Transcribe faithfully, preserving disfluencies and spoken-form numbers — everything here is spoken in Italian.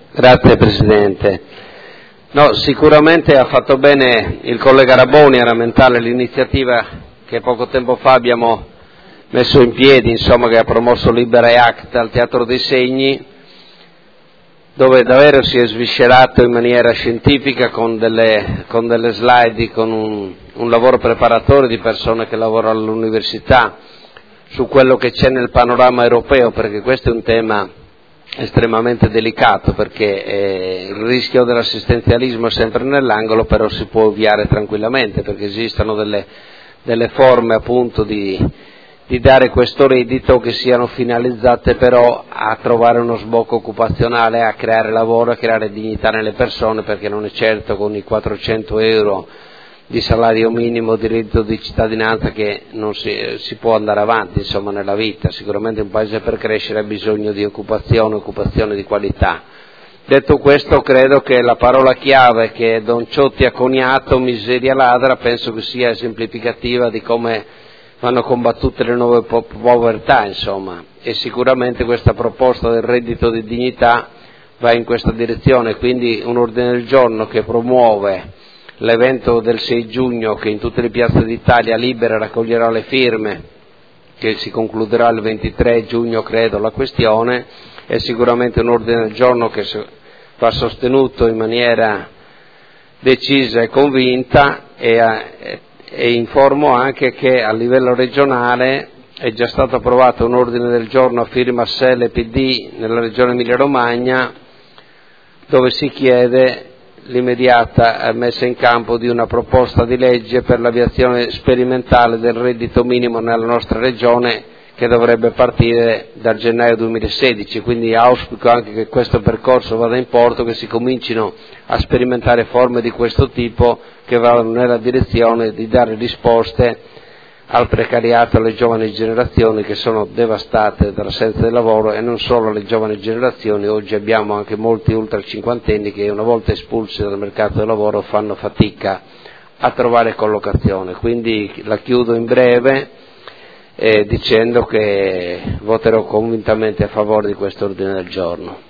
Grazie Presidente. No, sicuramente ha fatto bene il collega Raboni a rammentare l'iniziativa che poco tempo fa abbiamo messo in piedi, insomma, che ha promosso Libera e Act al Teatro dei Segni, dove davvero si è sviscerato in maniera scientifica con delle, con delle slide, con un, un lavoro preparatorio di persone che lavorano all'università su quello che c'è nel panorama europeo, perché questo è un tema estremamente delicato, perché eh, il rischio dell'assistenzialismo è sempre nell'angolo, però si può ovviare tranquillamente, perché esistono delle, delle forme appunto di, di dare questo reddito che siano finalizzate però a trovare uno sbocco occupazionale, a creare lavoro, a creare dignità nelle persone, perché non è certo con i quattrocento euro di salario minimo, di reddito di cittadinanza che non si, si può andare avanti, insomma, nella vita. Sicuramente un paese per crescere ha bisogno di occupazione, occupazione di qualità. Detto questo, credo che la parola chiave che Don Ciotti ha coniato, miseria ladra, penso che sia esemplificativa di come vanno combattute le nuove po- povertà, insomma, e sicuramente questa proposta del reddito di dignità va in questa direzione, quindi un ordine del giorno che promuove l'evento del sei giugno, che in tutte le piazze d'Italia Libera raccoglierà le firme, che si concluderà il ventitré giugno, credo, la questione, è sicuramente un ordine del giorno che va sostenuto in maniera decisa e convinta, e, e informo anche che a livello regionale è già stato approvato un ordine del giorno a firma S E L e P D nella regione Emilia-Romagna, dove si chiede l'immediata messa in campo di una proposta di legge per l'avviazione sperimentale del reddito minimo nella nostra regione, che dovrebbe partire dal gennaio duemilasedici, quindi auspico anche che questo percorso vada in porto, che si comincino a sperimentare forme di questo tipo che vadano nella direzione di dare risposte al precariato, alle giovani generazioni che sono devastate dall'assenza del lavoro, e non solo alle giovani generazioni. Oggi abbiamo anche molti ultra cinquantenni che una volta espulsi dal mercato del lavoro fanno fatica a trovare collocazione. Quindi la chiudo in breve eh, dicendo che voterò convintamente a favore di questo ordine del giorno.